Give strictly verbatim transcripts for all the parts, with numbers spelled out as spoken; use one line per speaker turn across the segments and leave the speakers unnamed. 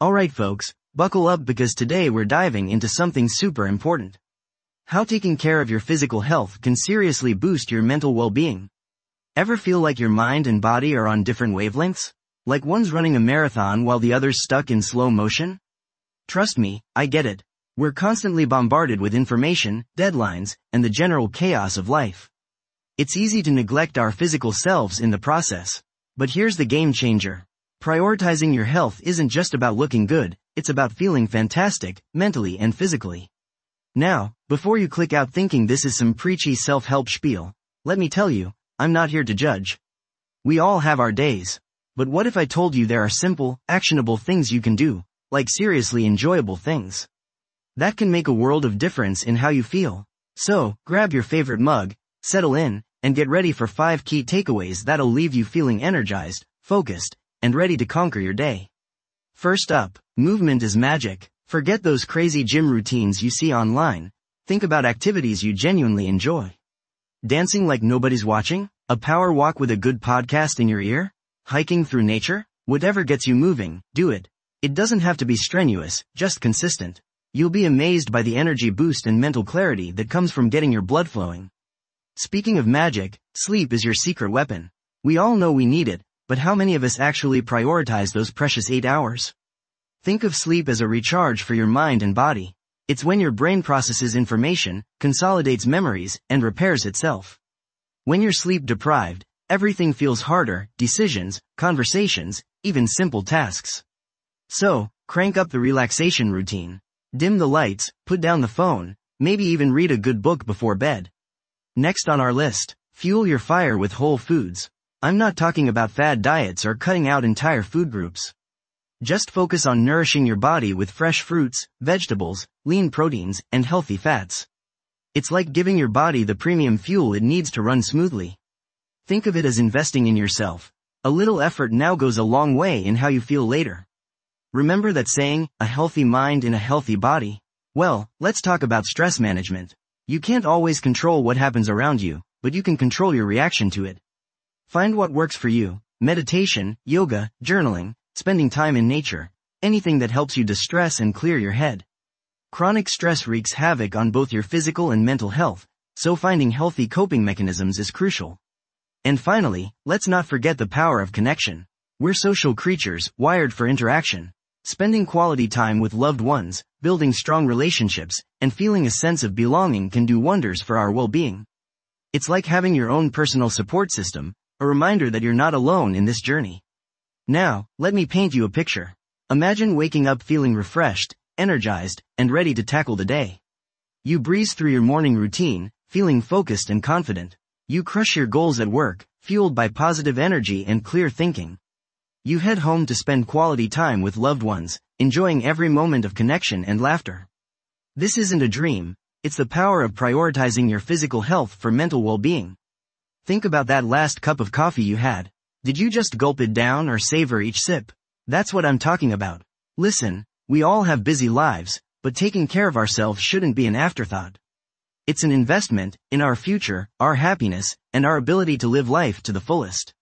Alright folks, buckle up because today we're diving into something super important. How taking care of your physical health can seriously boost your mental well-being. Ever feel like your mind and body are on different wavelengths? Like one's running a marathon while the other's stuck in slow motion? Trust me, I get it. We're constantly bombarded with information, deadlines, and the general chaos of life. It's easy to neglect our physical selves in the process. But here's the game changer. Prioritizing your health isn't just about looking good, it's about feeling fantastic, mentally and physically. Now, before you click out thinking this is some preachy self-help spiel, let me tell you, I'm not here to judge. We all have our days. But what if I told you there are simple, actionable things you can do, like seriously enjoyable things? That can make a world of difference in how you feel. So, grab your favorite mug, settle in, and get ready for five key takeaways that'll leave you feeling energized, focused, and ready to conquer your day. First up, movement is magic. Forget those crazy gym routines you see online. Think about activities you genuinely enjoy. Dancing like nobody's watching? A power walk with a good podcast in your ear? Hiking through nature? Whatever gets you moving, do it. It doesn't have to be strenuous, just consistent. You'll be amazed by the energy boost and mental clarity that comes from getting your blood flowing. Speaking of magic, sleep is your secret weapon. We all know we need it, but how many of us actually prioritize those precious eight hours? Think of sleep as a recharge for your mind and body. It's when your brain processes information, consolidates memories, and repairs itself. When you're sleep deprived, everything feels harder, decisions, conversations, even simple tasks. So, crank up the relaxation routine. Dim the lights, put down the phone, maybe even read a good book before bed. Next on our list, fuel your fire with whole foods. I'm not talking about fad diets or cutting out entire food groups. Just focus on nourishing your body with fresh fruits, vegetables, lean proteins, and healthy fats. It's like giving your body the premium fuel it needs to run smoothly. Think of it as investing in yourself. A little effort now goes a long way in how you feel later. Remember that saying, a healthy mind in a healthy body? Well, let's talk about stress management. You can't always control what happens around you, but you can control your reaction to it. Find what works for you: meditation, yoga, journaling, spending time in nature, anything that helps you distress and clear your head. Chronic stress wreaks havoc on both your physical and mental health, so finding healthy coping mechanisms is crucial. And finally, let's not forget the power of connection. We're social creatures, wired for interaction. Spending quality time with loved ones, building strong relationships, and feeling a sense of belonging can do wonders for our well-being. It's like having your own personal support system, a reminder that you're not alone in this journey. Now, let me paint you a picture. Imagine waking up feeling refreshed, energized, and ready to tackle the day. You breeze through your morning routine, feeling focused and confident. You crush your goals at work, fueled by positive energy and clear thinking. You head home to spend quality time with loved ones, enjoying every moment of connection and laughter. This isn't a dream, it's the power of prioritizing your physical health for mental well-being. Think about that last cup of coffee you had. Did you just gulp it down or savor each sip? That's what I'm talking about. Listen, we all have busy lives, but taking care of ourselves shouldn't be an afterthought. It's an investment in our future, our happiness, and our ability to live life to the fullest.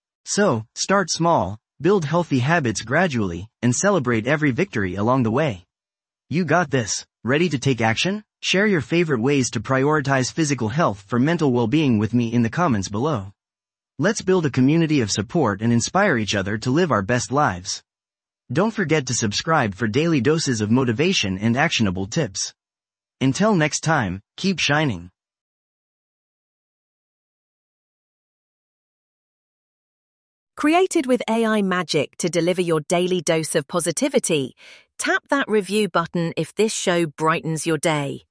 So, start small, build healthy habits gradually, and celebrate every victory along the way. You got this. Ready to take action? Share your favorite ways to prioritize physical health for mental well-being with me in the comments below. Let's build a community of support and inspire each other to live our best lives. Don't forget to subscribe for daily doses of motivation and actionable tips. Until next time, keep shining.
Created with A I magic to deliver your daily dose of positivity, tap that review button if this show brightens your day.